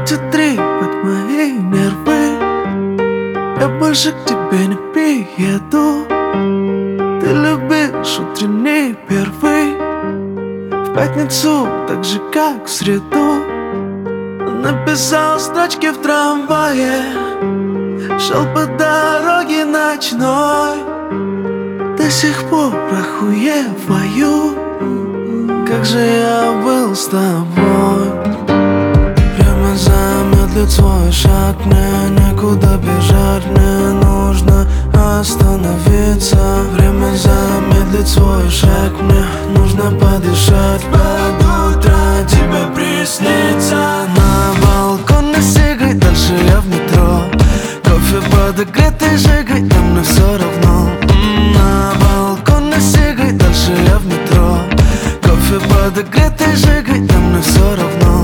хватит трепать мои нервы. Я больше к тебе не приеду. Ты любишь утренний первый, в пятницу так же, как в среду. Написал строчки в трамвае, шел по дороге ночной. До сих пор охуеваю, как же я был с тобой. Время замедлит свой шаг, мне некуда бежать, мне нужно остановиться. Время замедлит свой шаг, мне нужно подышать. Под утро тебе приснится. На балконе сигай, дальше я в метро. Кофе подогретый жигай, а мне все равно. На балконе сигай, дальше я в метро. Кофе подогретый жигай, а мне все равно.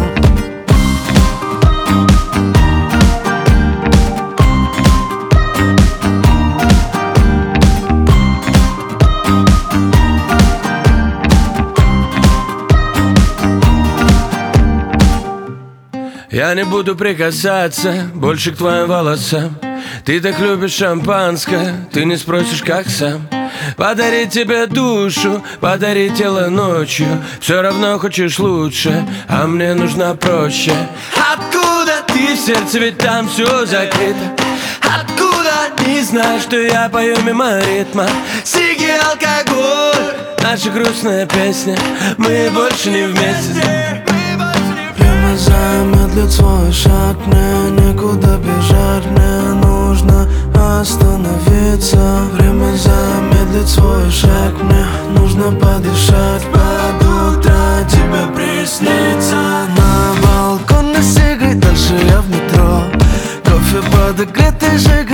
Я не буду прикасаться больше к твоим волосам. Ты так любишь шампанское, ты не спросишь, как сам. Подарить тебе душу, подарить тело ночью. Все равно хочешь лучше, а мне нужно проще. Откуда ты в сердце, ведь там все закрыто? Откуда не знаешь, что я пою мимо ритма? Сиги, алкоголь, наша грустная песня. Мы больше не вместе. Время замедлит свой шаг, мне некуда бежать, мне нужно остановиться. Время замедлит свой шаг, мне нужно подышать. Под утро тебе приснится. На балконе сигай, дальше я в метро. Кофе подогретый жигай,